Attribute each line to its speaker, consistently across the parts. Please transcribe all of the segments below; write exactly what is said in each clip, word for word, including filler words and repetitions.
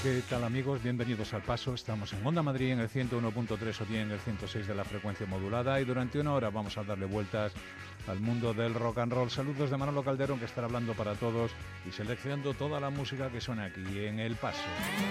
Speaker 1: ¿Qué tal, amigos? Bienvenidos al Paso. Estamos en Onda Madrid en el ciento uno punto tres o bien en el ciento seis de la frecuencia modulada y durante una hora vamos a darle vueltas al mundo del rock and roll. Saludos de Manolo Calderón, que estará hablando para todos y seleccionando toda la música que suena aquí en El Paso.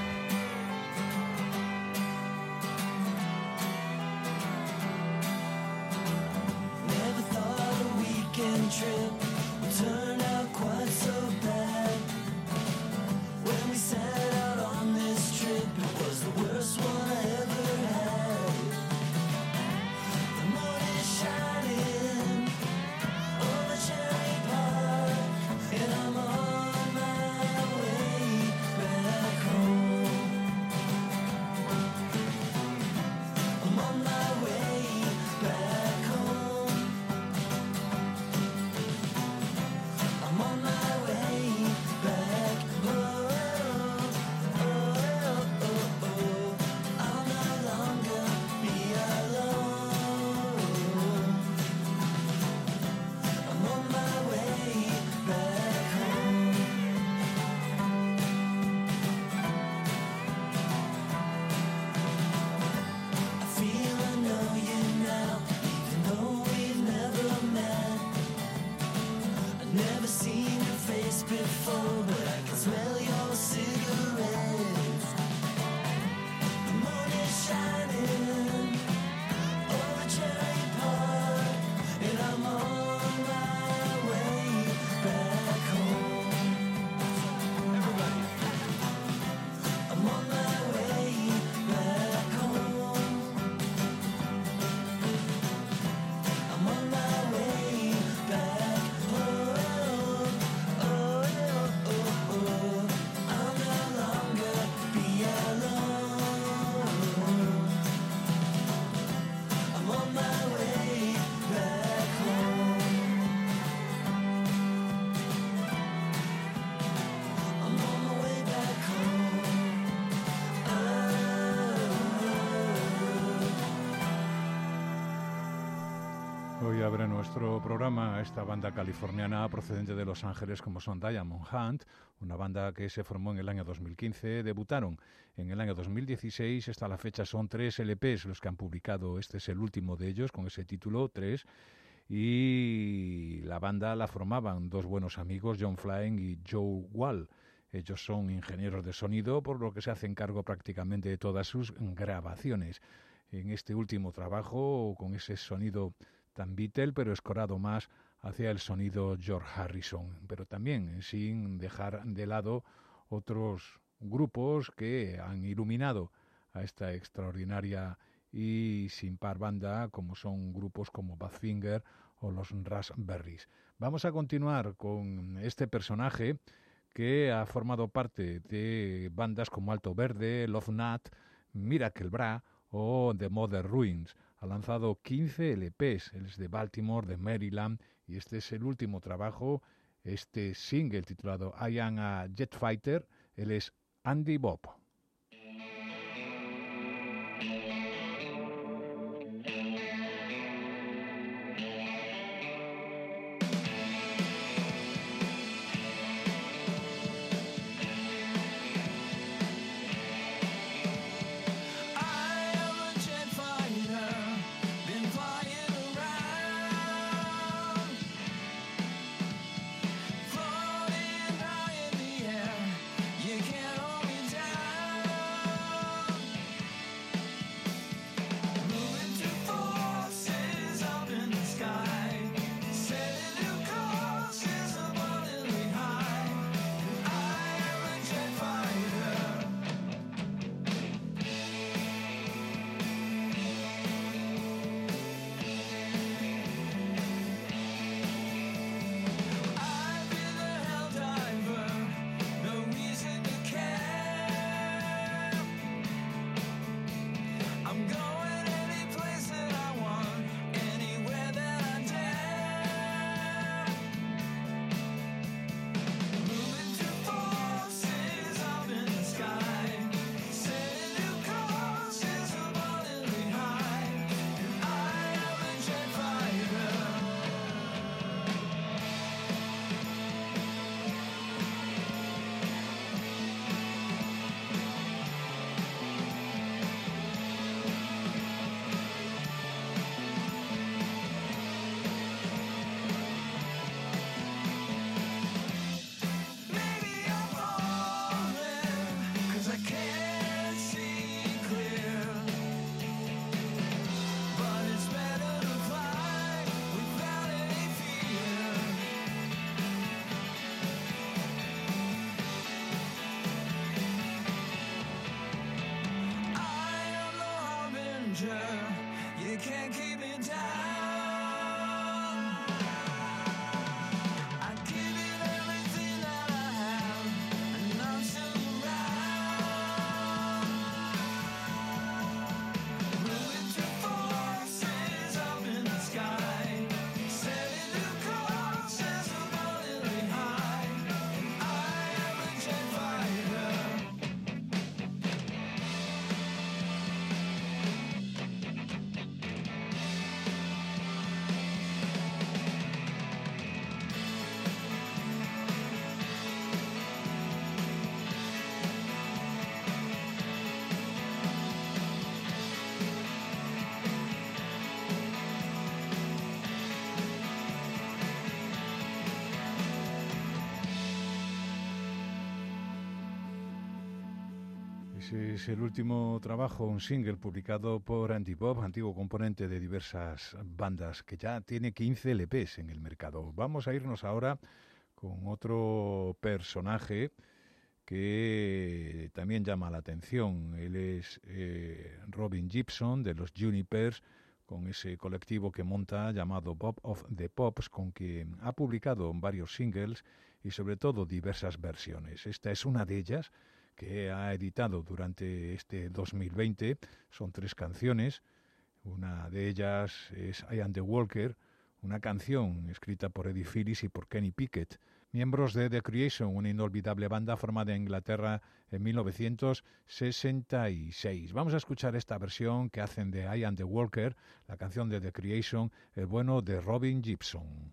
Speaker 2: Never thought a weekend trip would turn out quite so bad. When we set out on this trip, it was the worst one I ever had. The moon is shining over Cherry Park, and I'm on my way back home. I'm on my way back home. I'm on my way back home. Before, but I can smell your cigarettes. The moon is shining over Cherry Park, and I'm on my way back home. Everybody, I'm on my way back home. I'm on my way back home.
Speaker 1: Hoy abre nuestro programa esta banda californiana procedente de Los Ángeles como son Diamond Hunt, una banda que se formó en el año dos mil quince, debutaron en el año dos mil dieciséis, hasta la fecha son tres L Pes los que han publicado, este es el último de ellos con ese título, tres, y la banda la formaban dos buenos amigos, John Flynn y Joe Wall. Ellos son ingenieros de sonido, por lo que se hacen cargo prácticamente de todas sus grabaciones. En este último trabajo, con ese sonido tan Beatle, pero escorado más hacia el sonido George Harrison, pero también sin dejar de lado otros grupos que han iluminado a esta extraordinaria y sin par banda, como son grupos como Badfinger o los Raspberries. Vamos a continuar con este personaje que ha formado parte de bandas como Alto Verde, Love Nut, Miracle Bra o The Mother Ruins. Ha lanzado quince L Pes, él es de Baltimore, de Maryland, y este es el último trabajo, este single titulado I Am a Jet Fighter, él es Andy Bob.
Speaker 2: Floating high in the air, you can't hold me down. soldier. You can't keep me down. I give it everything that I have, and I'm still around. Moving through forces up in the sky, sailing through courses abundantly high. And I am a jet fighter.
Speaker 1: Ese es el último trabajo, un single publicado por Antipop, antiguo componente de diversas bandas, que ya tiene quince L Pes en el mercado. Vamos a irnos ahora con otro personaje que también llama la atención. Él es eh, Robin Gibson, de los Junipers, con ese colectivo que monta llamado Bob of the Pops, con quien ha publicado varios singles y sobre todo diversas versiones. Esta es una de ellas, que ha editado durante este dos mil veinte. Son tres canciones. Una de ellas es I Am the Walker, una canción escrita por Eddie Phillips y por Kenny Pickett, miembros de The Creation, una inolvidable banda formada en Inglaterra en mil novecientos sesenta y seis. Vamos a escuchar esta versión que hacen de I Am the Walker, la canción de The Creation, el bueno de Robin Gibson.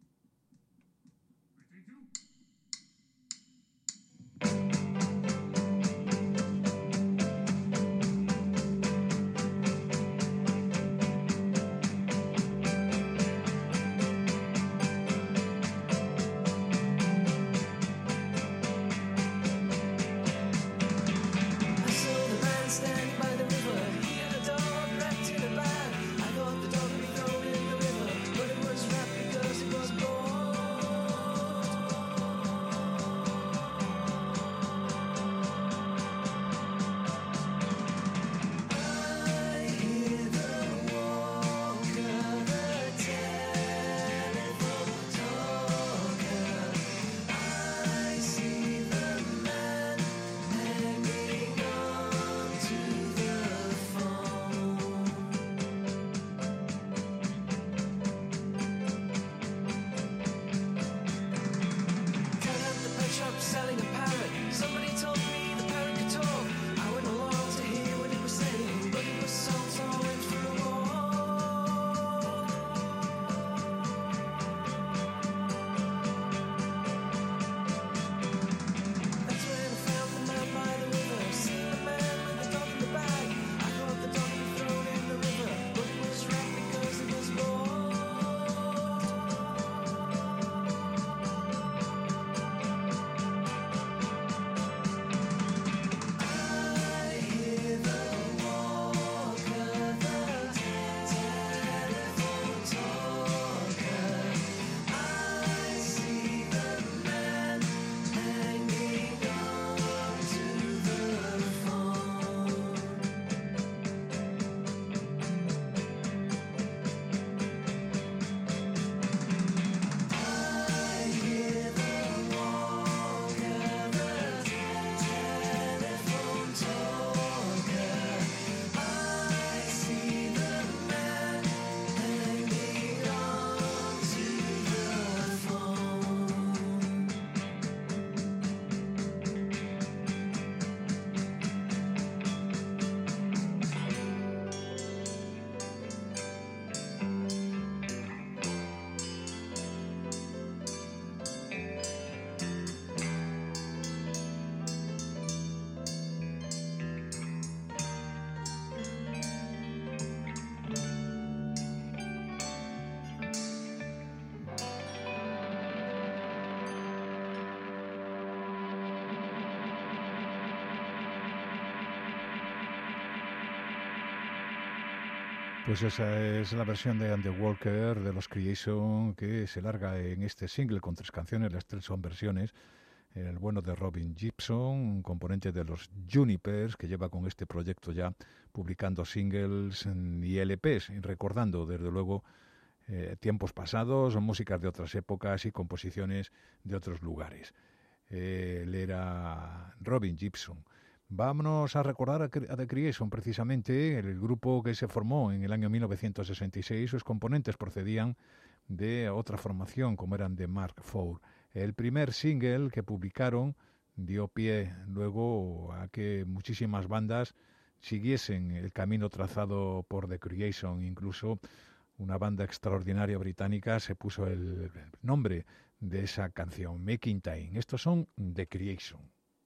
Speaker 1: Pues esa es la versión de And the Walker de los Creation, que se larga en este single con tres canciones, las tres son versiones el bueno de Robin Gibson, un componente de los Junipers, que lleva con este proyecto ya publicando singles y L Pes, y recordando desde luego eh, tiempos pasados, músicas de otras épocas y composiciones de otros lugares. Eh, él era Robin Gibson. Vámonos a recordar a The Creation, precisamente, el grupo que se formó en el año mil novecientos sesenta y seis. Sus componentes procedían de otra formación, como eran de Mark four. El primer single que publicaron dio pie luego a que muchísimas bandas siguiesen el camino trazado por The Creation. Incluso una banda extraordinaria británica se puso el nombre de esa canción, Making Time. Estos son The Creation.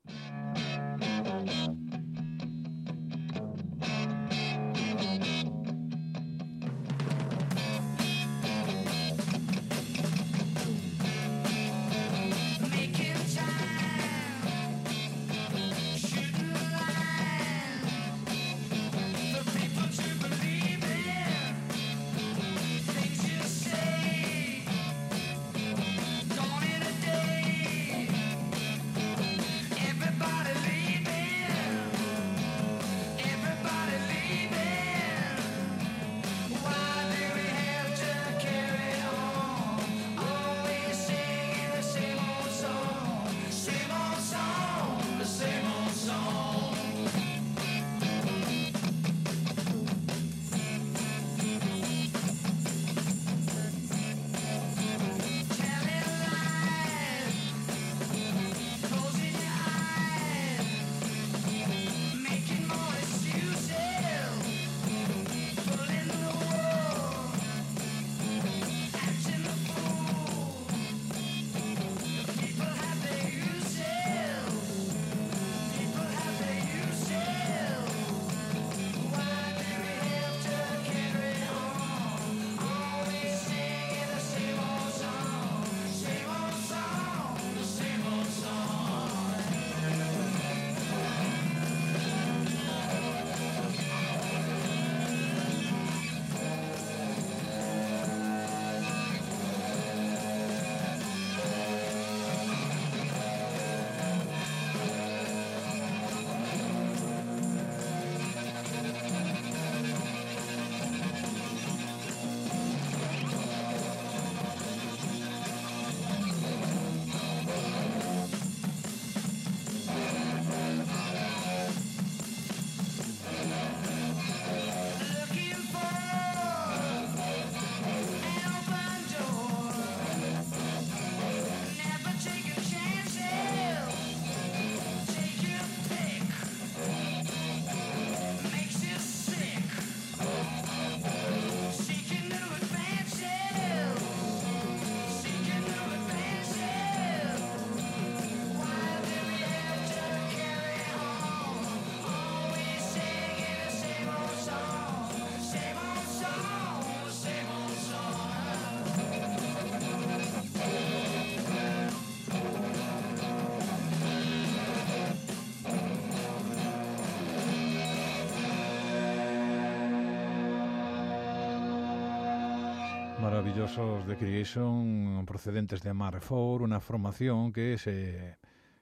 Speaker 1: Maravillosos The Creation, procedentes de Mark four, una formación que se,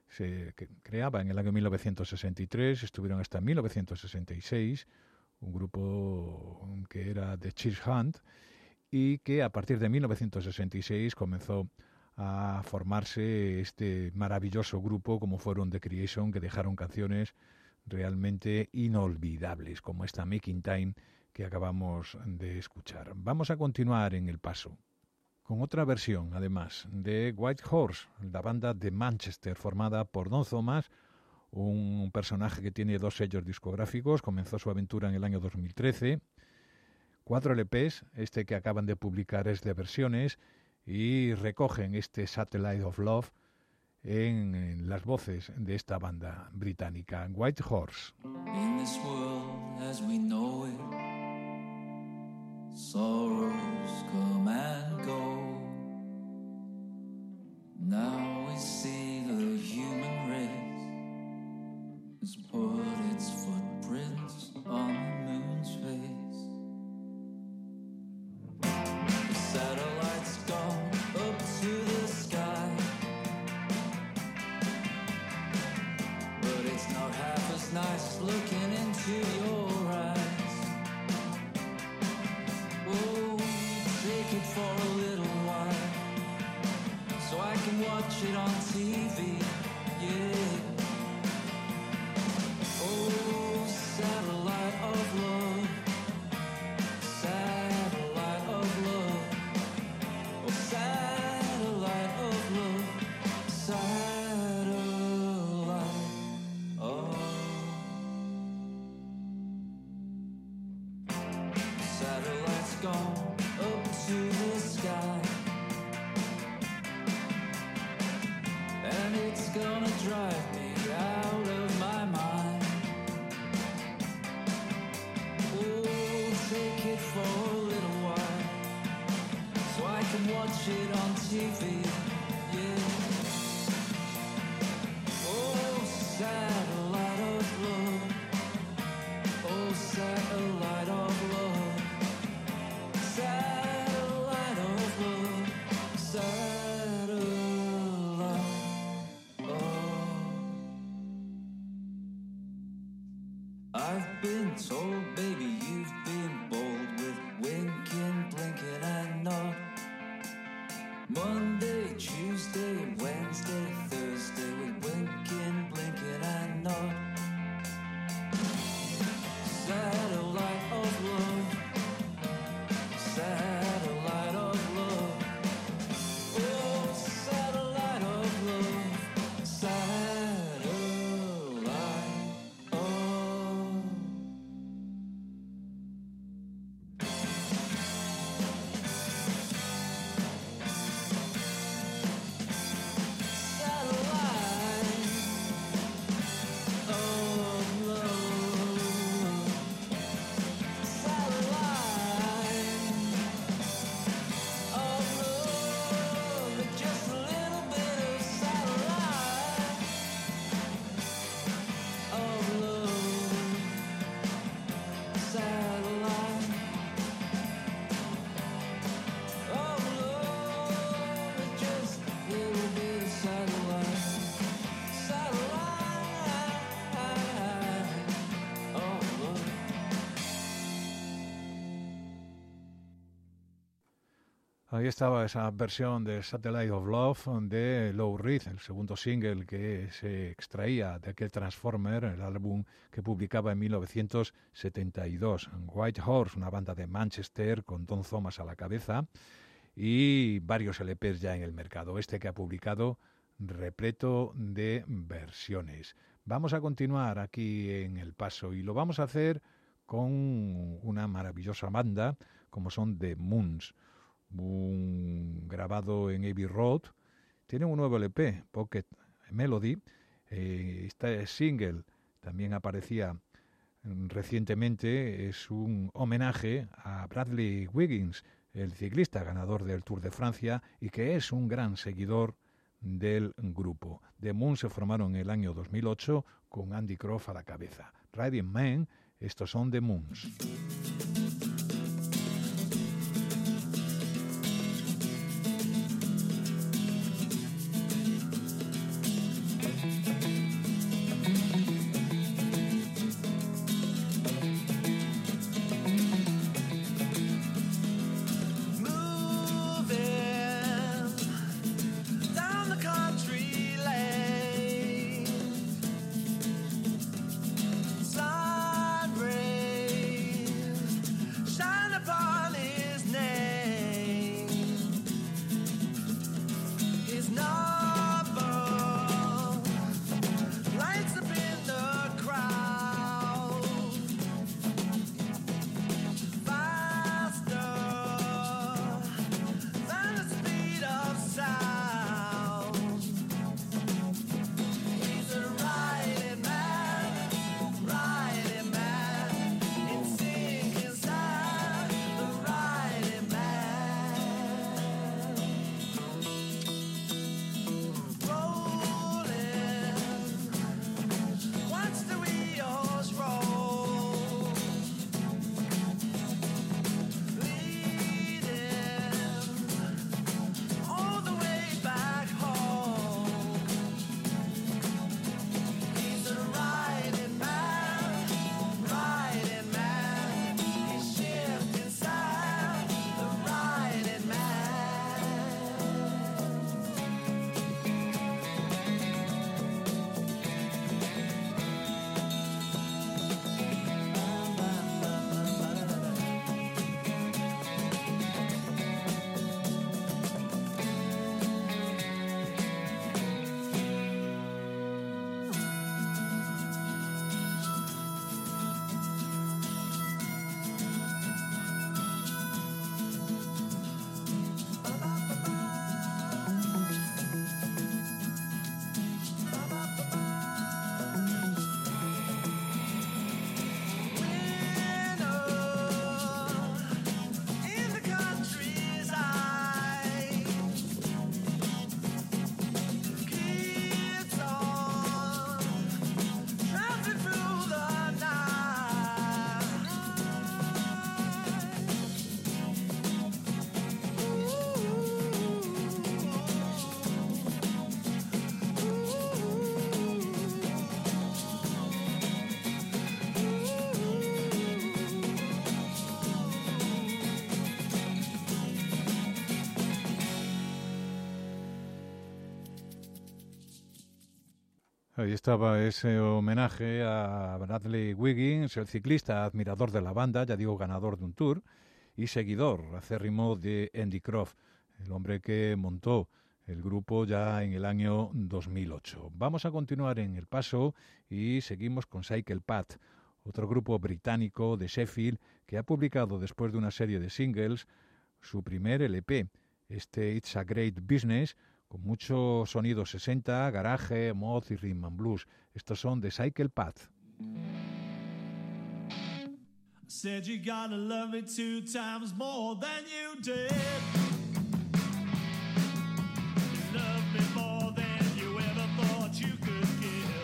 Speaker 1: se que creaba en el año mil novecientos sesenta y tres, estuvieron hasta mil novecientos sesenta y seis, un grupo que era de Church Hunt, y que a partir de mil novecientos sesenta y seis comenzó a formarse este maravilloso grupo como fueron The Creation, que dejaron canciones realmente inolvidables, como esta Making Time que acabamos de escuchar. Vamos a continuar en el paso con otra versión, además, de White Horse, la banda de Manchester formada por Don Thomas, un personaje que tiene dos sellos discográficos. Comenzó su aventura en el año dos mil trece, cuatro L Pes, este que acaban de publicar es de versiones, y recogen este Satellite of Love en, en las voces de esta banda británica, White Horse.
Speaker 2: In this world as we know it, sorrows come and go. Now we see the human race has put its footprints on the moon's face. The satellites gone up to the sky. into your eyes. Oh, take it for a little while, so I can watch it on T V, yeah. Oh, satellite of love, satellite of love, oh, satellite of love, satellite of. Satellites gone up to the sky, and it's gonna drive me out of my mind. Oh, take it for a little while, so I can watch it on T V, yeah. Oh, satellite of love, oh, satellite of love, satellite of love, satellite of. I've been told, baby, you've been bold with winking, blinking, and nod. Monday, Tuesday, Wednesday, Thursday, with winking, blinking, and nod. Satellite of love, satellite of love, oh, satellite of love, satellite of.
Speaker 1: Ahí estaba esa versión de Satellite of Love de Lou Reed, el segundo single que se extraía de aquel Transformer, el álbum que publicaba en mil novecientos setenta y dos. White Horse, una banda de Manchester con Don Thomas a la cabeza y varios L Pes ya en el mercado. Este que ha publicado repleto de versiones. Vamos a continuar aquí en El Paso y lo vamos a hacer con una maravillosa banda como son The Moons. Un grabado en Abbey Road, tiene un nuevo L P, Pocket Melody. Eh, este single también aparecía recientemente, es un homenaje a Bradley Wiggins, el ciclista ganador del Tour de Francia y que es un gran seguidor del grupo. The Moons se formaron en el año dos mil ocho con Andy Croft a la cabeza. Riding Man, estos son The Moons.
Speaker 2: Sun rays
Speaker 1: Ahí estaba ese homenaje a Bradley Wiggins, el ciclista admirador de la banda, ya digo, ganador de un Tour, y seguidor acérrimo de Andy Croft, el hombre que montó el grupo ya en el año dos mil ocho. Vamos a continuar en El Paso y seguimos con Cycle Path, otro grupo británico de Sheffield que ha publicado después de una serie de singles su primer L P, este It's a Great Business, con mucho sonido sesenta, garaje, mod y rhythm and blues. Estos son de Cycle Path.
Speaker 3: Said you gotta love me two times more than you did. You love me more than you ever thought you could give.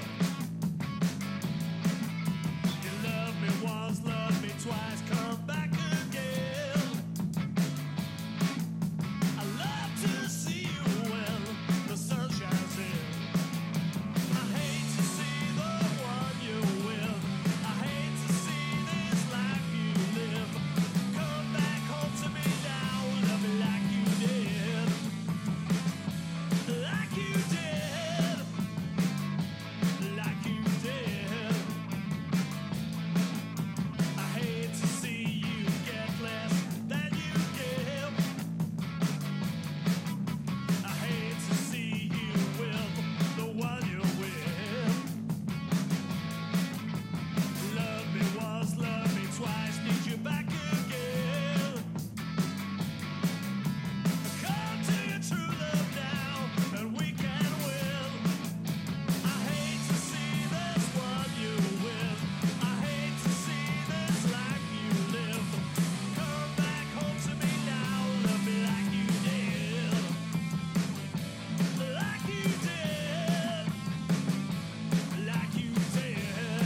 Speaker 3: You love me once, love me twice, come back again. I love to see you when the sun shines in. I hate to see the one you're with. I hate to see this life you live. Come back home to me now, love me like you did. Like you did. Like you did. I hate to see you get less than you give. I hate to see you with the one you're with. Love me once, love me twice, need you back again. Come to your true love now, and we can win. I hate to see this one you with. I hate to see this life you live. Come back home to me now, love me like you did. Like you did. Like you did.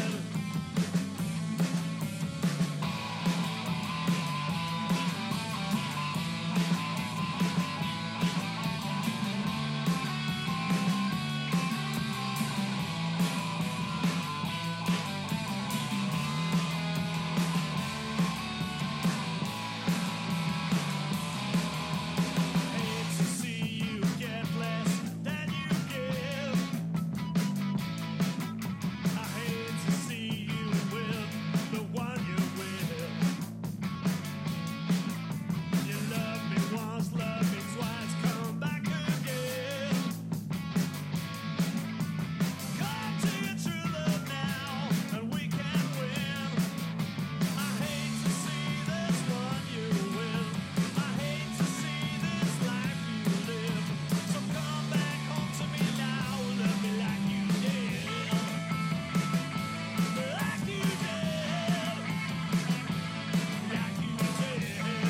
Speaker 3: Hate to see you get less than you give. I hate to see you with the one you're with. You love me once, love me twice, come back again. Come to your true love now, and we can win. I hate to see this one you're with. I hate to see this life you live. So come back home to me now, love me like you did. Like you did. Like you did.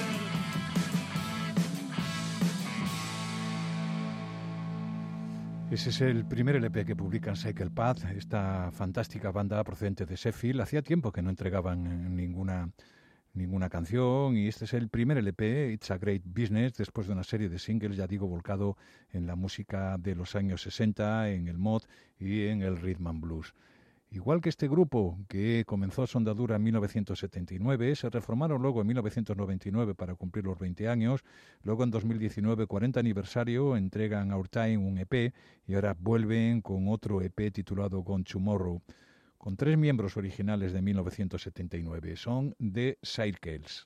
Speaker 1: Ese es el primer L P que publican Cycle Path, esta fantástica banda procedente de Sheffield. Hacía tiempo que no entregaban eh, ninguna, ninguna canción y este es el primer L P, It's a Great Business, después de una serie de singles, ya digo, volcado en la música de los años sesenta, en el mod y en el rhythm and blues. Igual que este grupo, que comenzó su andadura en mil novecientos setenta y nueve, se reformaron luego en mil novecientos noventa y nueve para cumplir los veinte años, luego en dos mil diecinueve, cuarenta aniversario, entregan Our Time un E P y ahora vuelven con otro E P titulado Gone Tomorrow, con tres miembros originales de mil novecientos setenta y nueve. Son The Circles.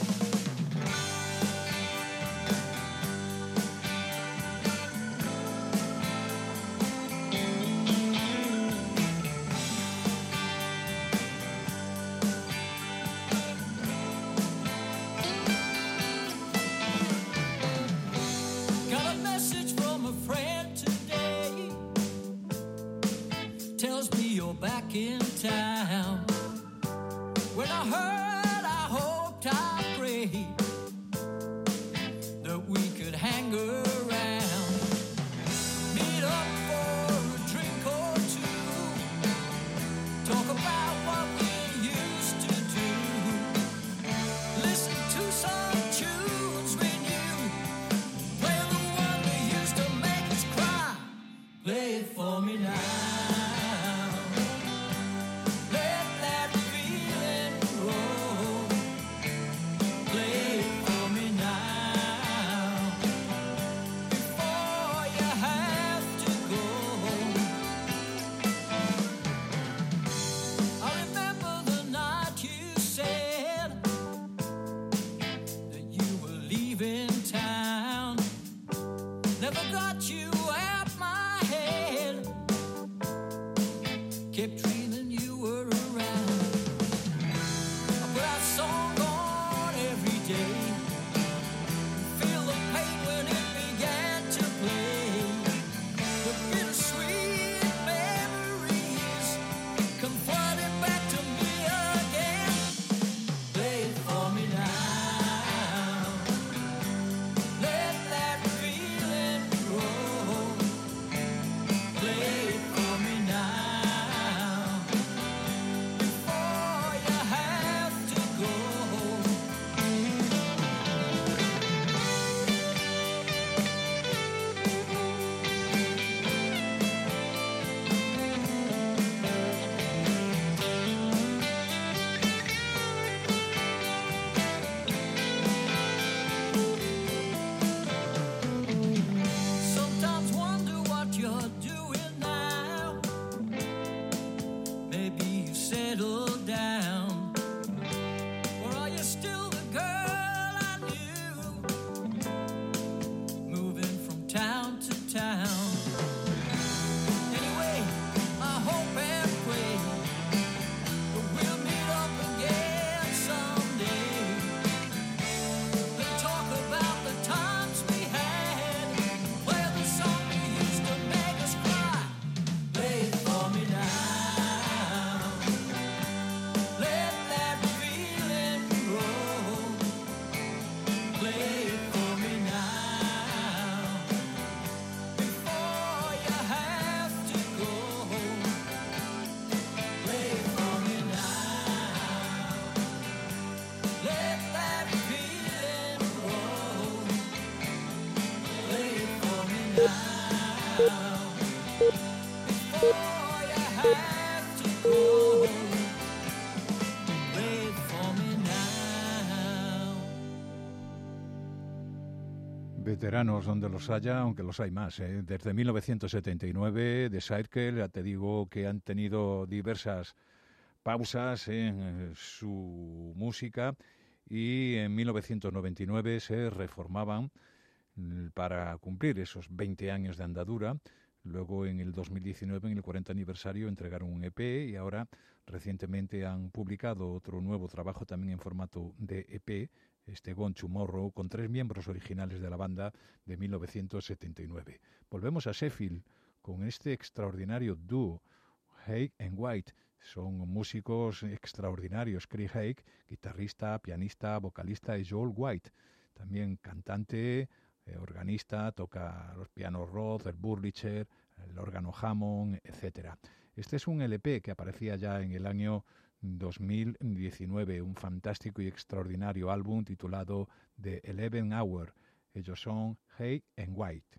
Speaker 2: Got a message from a friend today. Tells me you're back in town. When I heard, I hoped, I prayed that we could hang around. Meet up for a drink or two. Talk about what we used to do. Listen to some tunes when you play the one that used to make us cry. Play it for me now. Let that feeling roll. Play
Speaker 1: Veteranos donde los haya, aunque los hay más. ¿eh? Desde mil novecientos setenta y nueve, The Circle, ya te digo que han tenido diversas pausas en eh, su música y en mil novecientos noventa y nueve se reformaban mm, para cumplir esos veinte años de andadura. Luego en el dos mil diecinueve, en el cuarenta aniversario, entregaron un E P y ahora recientemente han publicado otro nuevo trabajo también en formato de E P, este Gone Tomorrow, con tres miembros originales de la banda de mil novecientos setenta y nueve. Volvemos a Sheffield con este extraordinario dúo, Haig and White. Son músicos extraordinarios. Chris Haig, guitarrista, pianista, vocalista, y Joel White, también cantante, eh, organista, toca los pianos Roth, el Burlicher, el órgano Hammond, etcétera. Este es un L P que aparecía ya en el año dos mil diecinueve, un fantástico y extraordinario álbum titulado The Eleven Hour. Ellos son Haig and White.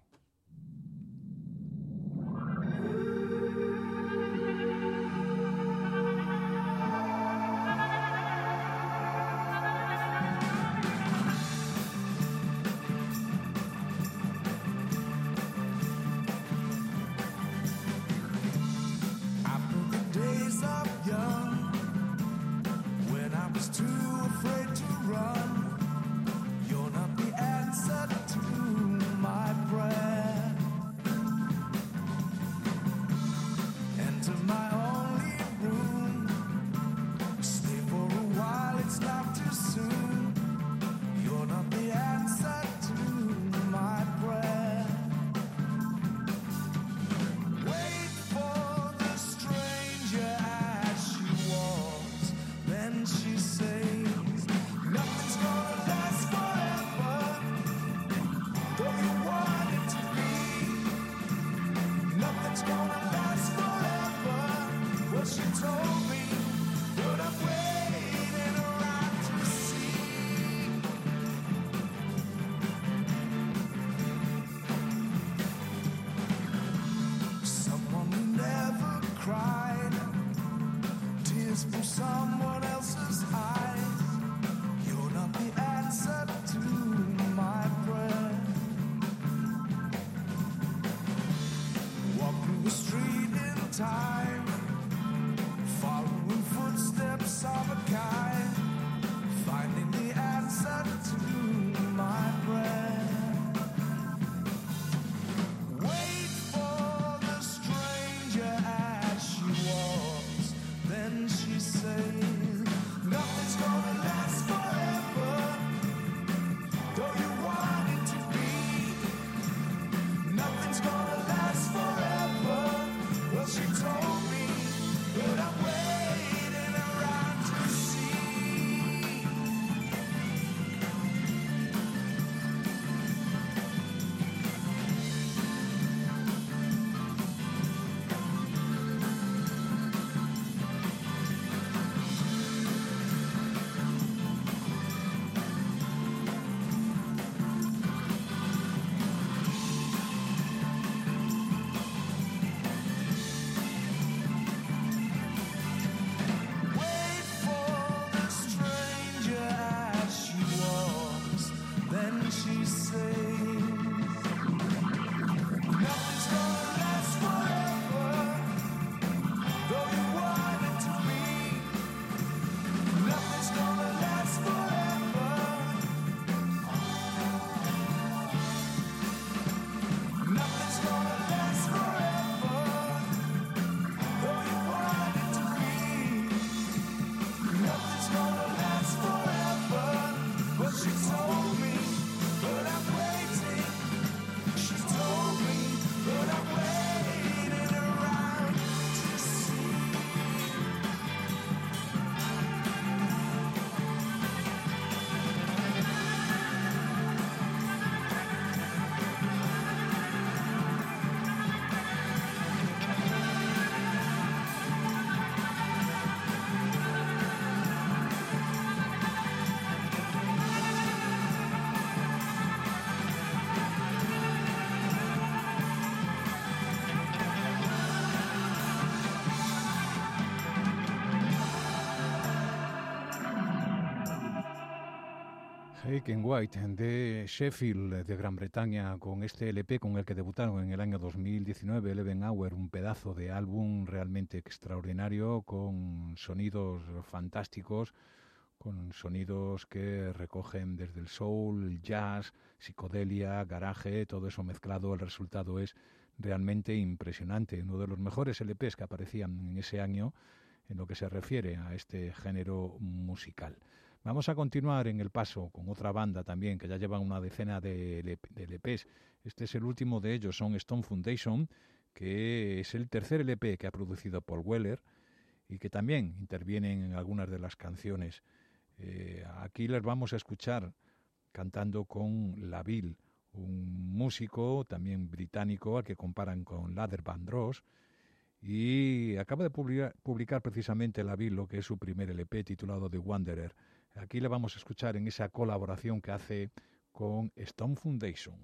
Speaker 2: You're not the answer to my prayer.
Speaker 1: Jake and White de Sheffield, de Gran Bretaña, con este L P con el que debutaron en el año dos mil diecinueve, Eleven Hour, un pedazo de álbum realmente extraordinario, con sonidos fantásticos, con sonidos que recogen desde el soul, el jazz, psicodelia, garaje, todo eso mezclado. El resultado es realmente impresionante, uno de los mejores L Ps que aparecían en ese año en lo que se refiere a este género musical. Vamos a continuar en el paso con otra banda también que ya lleva una decena de L Ps. Este es el último de ellos, son Stone Foundation, que es el tercer L P que ha producido Paul Weller y que también intervienen en algunas de las canciones. Eh, aquí les vamos a escuchar cantando con Laville, un músico también británico al que comparan con Luther Vandross, y acaba de publicar, publicar precisamente Laville lo que es su primer L P titulado The Wanderer. Aquí le vamos a escuchar en esa colaboración que hace con Stone Foundation.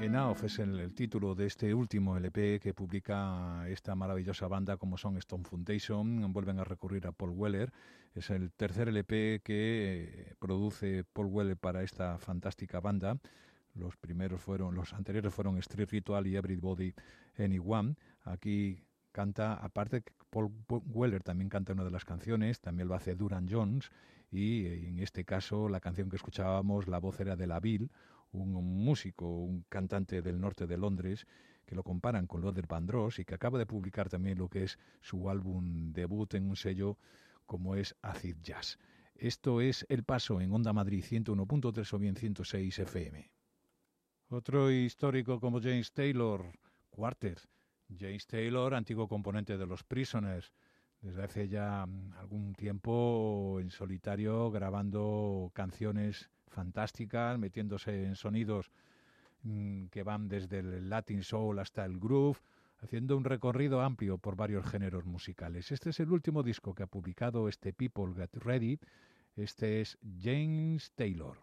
Speaker 1: Enough es el, el título de este último L P que publica esta maravillosa banda como son Stone Foundation. Vuelven a recurrir a Paul Weller. Es el tercer L P que produce Paul Weller para esta fantástica banda. Los primeros fueron, los anteriores fueron Street Ritual y Everybody Anyone. Aquí canta, aparte Paul Weller también canta una de las canciones, también lo hace Duran Jones, y en este caso la canción que escuchábamos, la voz era de La Bill, un, un músico, un cantante del norte de Londres, que lo comparan con Luther Vandross y que acaba de publicar también lo que es su álbum debut en un sello como es Acid Jazz. Esto es El Paso en Onda Madrid ciento uno punto tres o bien ciento seis F M. Otro histórico como James Taylor Quartet. James Taylor, antiguo componente de los Prisoners, desde hace ya algún tiempo en solitario grabando canciones fantásticas, metiéndose en sonidos mmm, que van desde el Latin Soul hasta el groove, haciendo un recorrido amplio por varios géneros musicales. Este es el último disco que ha publicado este People Get Ready. Este es James Taylor.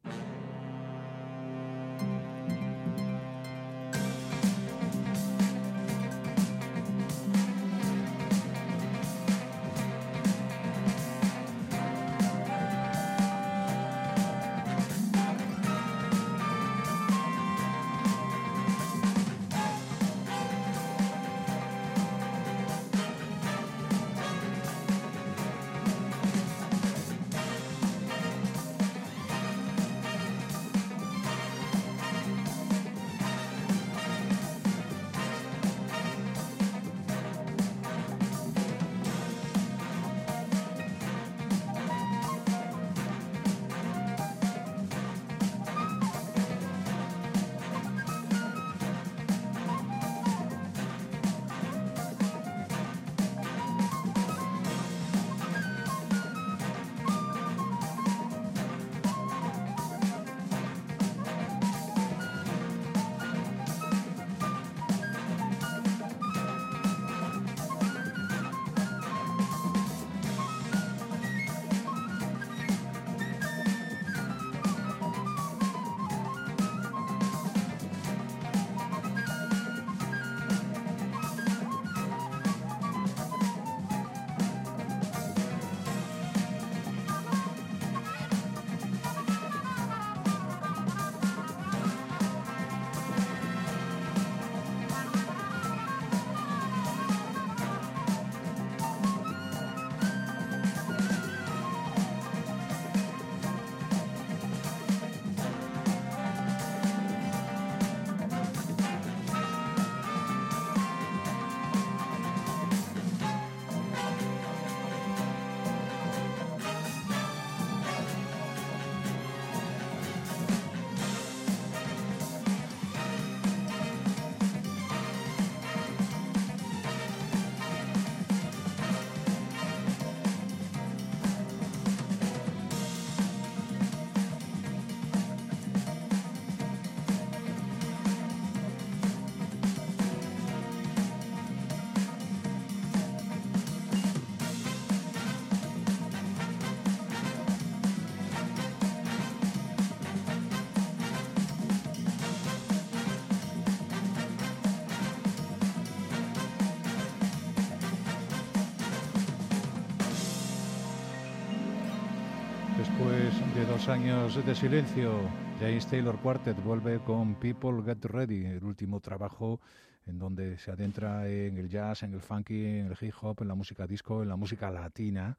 Speaker 1: Después de dos años de silencio, James Taylor Quartet vuelve con People Get Ready, el último trabajo en donde se adentra en el jazz, en el funky, en el hip hop, en la música disco, en la música latina.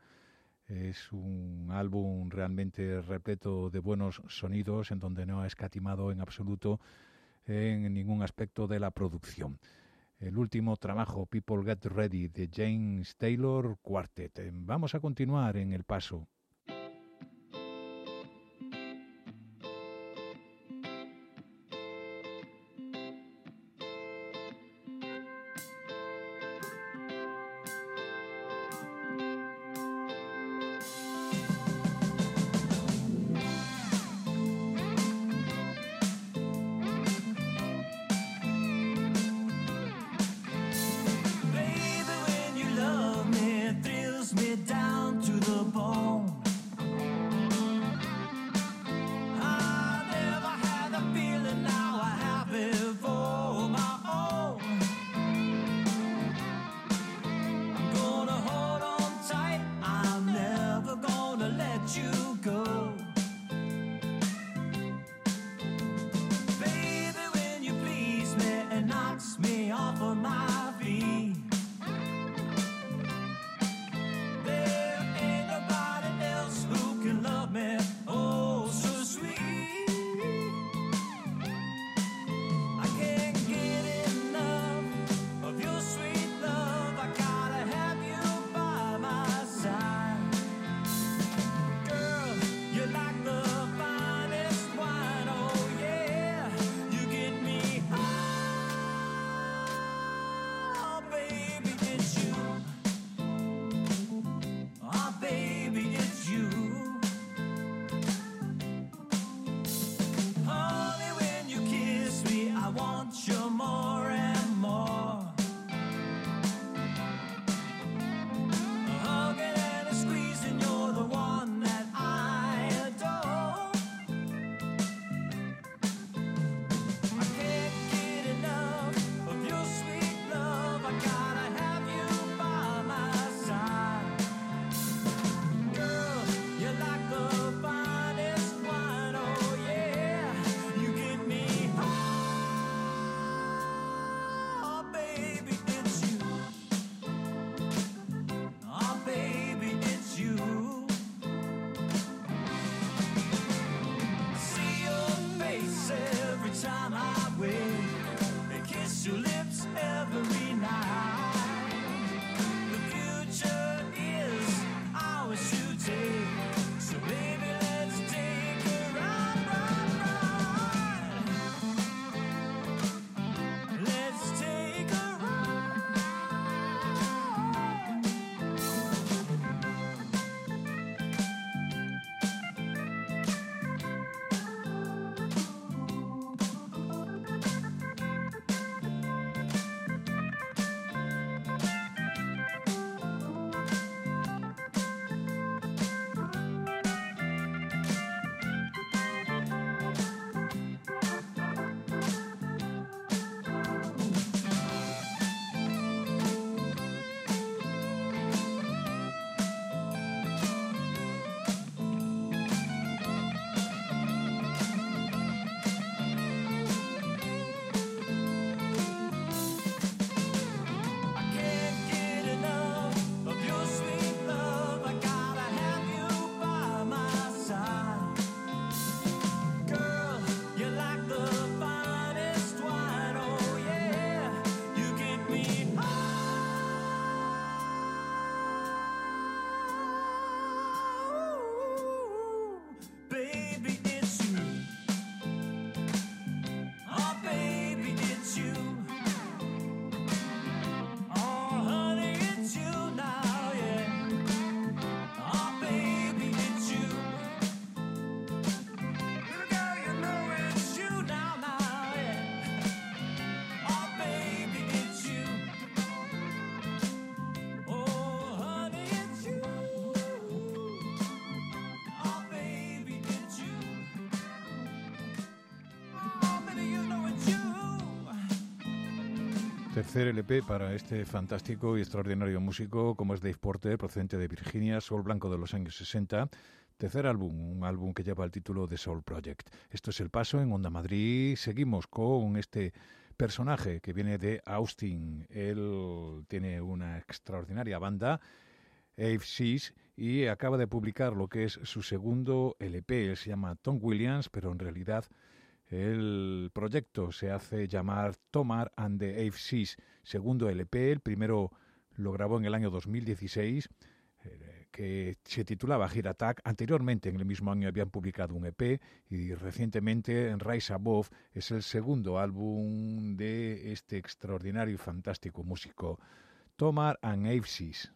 Speaker 1: Es un álbum realmente repleto de buenos sonidos, en donde no ha escatimado en absoluto en ningún aspecto de la producción. El último trabajo, People Get Ready, de James Taylor Quartet. Vamos a continuar en El Paso.
Speaker 2: Baby, when you love me, it thrills me down to the bone.
Speaker 1: Tercer L P para este fantástico y extraordinario músico como es Dave Porter, procedente de Virginia, soul blanco de los años sesenta. Tercer álbum, un álbum que lleva el título de Soul Project. Esto es El Paso en Onda Madrid. Seguimos con este personaje que viene de Austin. Él tiene una extraordinaria banda, Ave Seas, y acaba de publicar lo que es su segundo L P. Él se llama Tom Williams, pero en realidad el proyecto se hace llamar Tomar and the Ave Seas, segundo L P. El primero lo grabó en el año dos mil dieciséis, eh, que se titulaba Heat Attack. Anteriormente, en el mismo año, habían publicado un E P y recientemente Rise Above es el segundo álbum de este extraordinario y fantástico músico, Tomar and Ave Seas.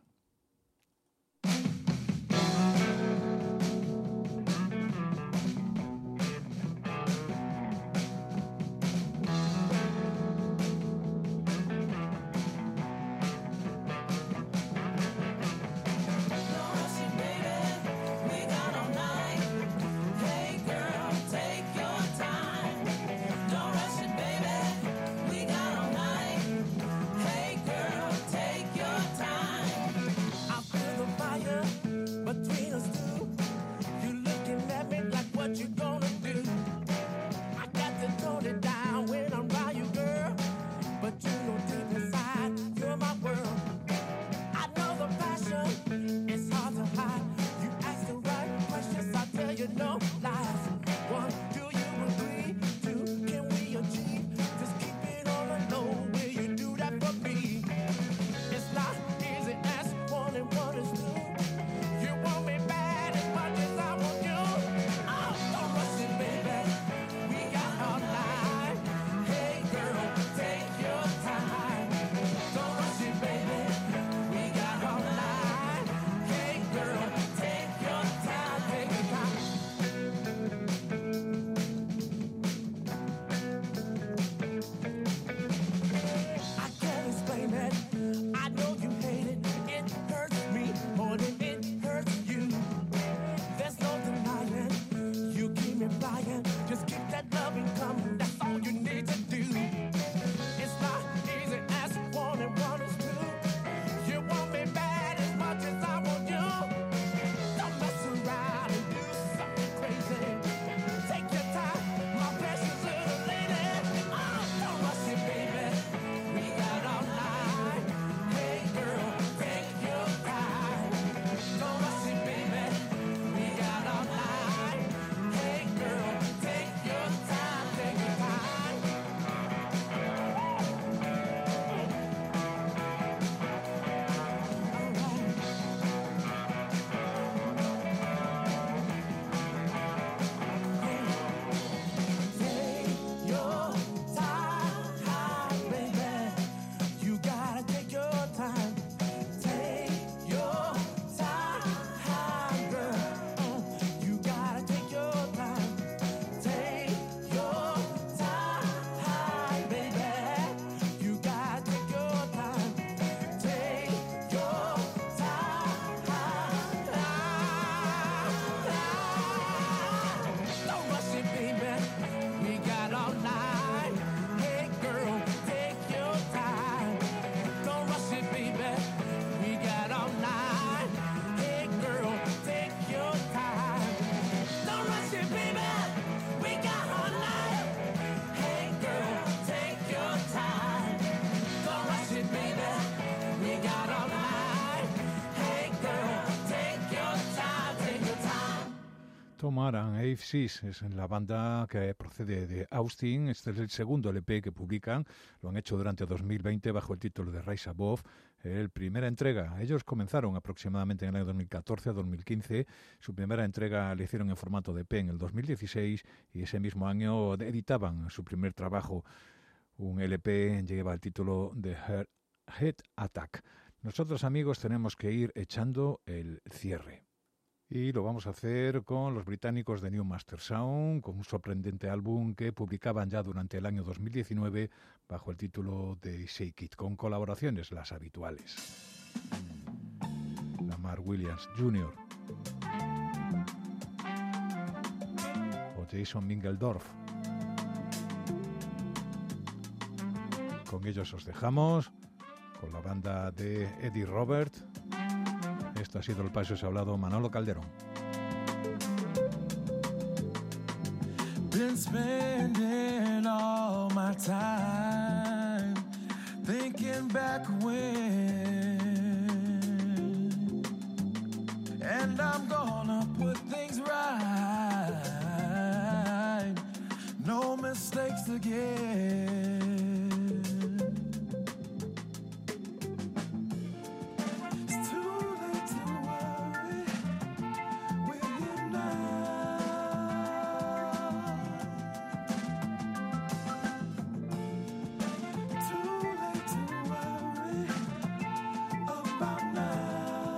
Speaker 1: Tomar and Ave Seas es la banda que procede de Austin. Este es el segundo L P que publican. Lo han hecho durante dos mil veinte bajo el título de Rise Above, el primera entrega. Ellos comenzaron aproximadamente en el año dos mil catorce a dos mil quince. Su primera entrega la hicieron en formato de E P en el dos mil dieciséis y ese mismo año editaban su primer trabajo. Un L P lleva el título de Heat Attack. Nosotros, amigos, tenemos que ir echando el cierre. Y lo vamos a hacer con los británicos de New Master Sound, con un sorprendente álbum que publicaban ya durante el año dos mil diecinueve bajo el título de Shake It, con colaboraciones las habituales. Lamar Williams junior o Jason Mingeldorf. Con ellos os dejamos, con la banda de Eddie Robert. Esto ha sido el Paso Se ha Hablado, Manolo Calderón.
Speaker 4: Been spending all my time thinking back when, and I'm gonna put things right, no mistakes again. It's too late to worry, we're here now. Too late to worry about now.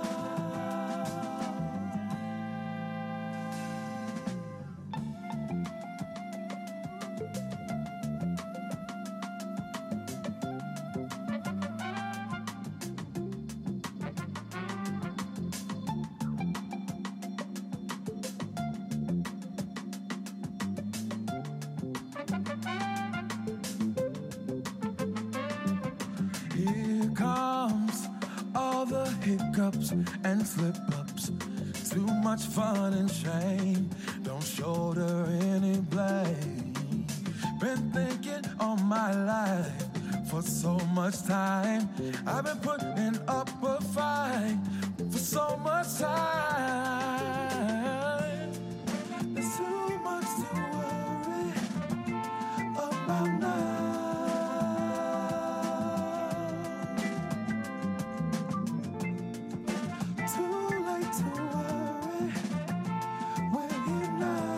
Speaker 4: Here comes all the hiccups and slip-ups. Too much fun and shame. Don't shoulder any blame. Been thinking on my life for so much time. I've been putting up a fight for so much time. There's too much to worry about now. Too late to worry, we're here now.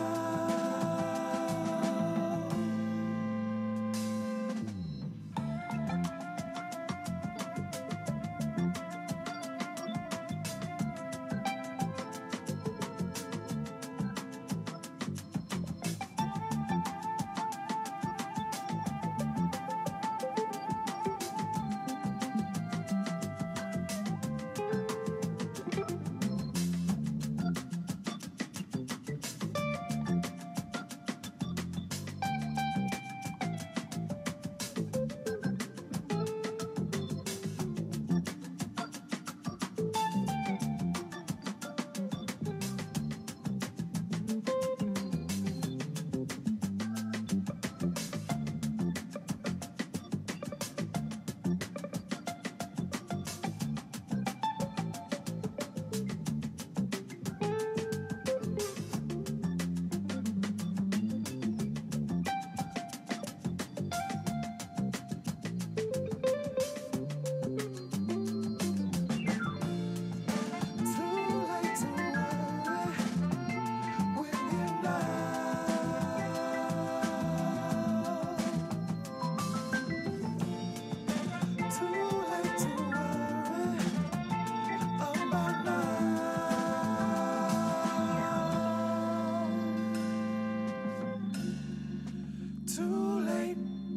Speaker 4: Too late to worry, we're here now. Too late to worry about now. Too late.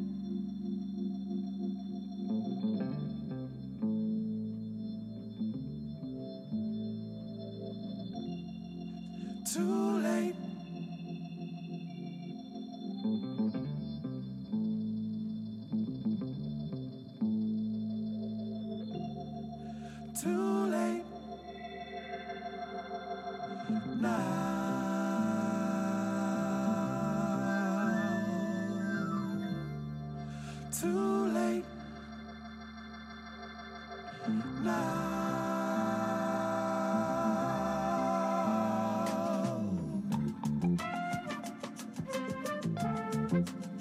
Speaker 4: Too late. Too late now. Too late now.